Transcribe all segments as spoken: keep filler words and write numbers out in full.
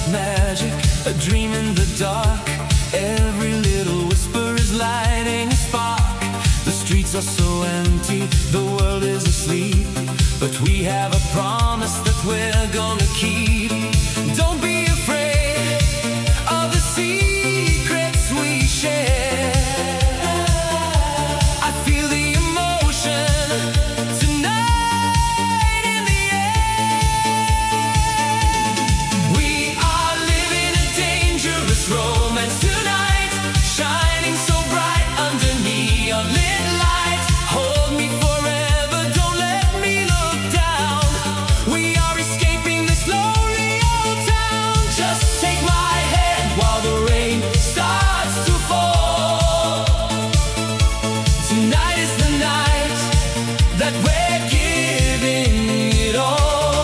magic, a dream in the dark. Every little whisper is lighting a spark. The streets are so empty, the world is asleep, but we have a promise that we're gonna keep. Don't be afraid of the secrets we share. I feel the emotion tonight in the air. We are living a dangerous romance tonight, shining so bright under neon lit lights. Hold me forever, don't let me look down. We are escaping this lonely old town. Just take my hand while the rain starts to fall. Tonight is the night that we're giving it all.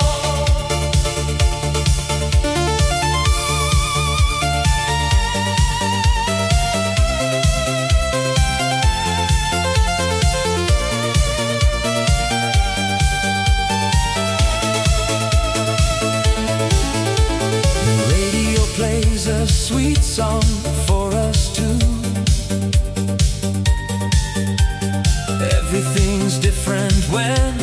The radio plays a sweet song for us two. Everything's different when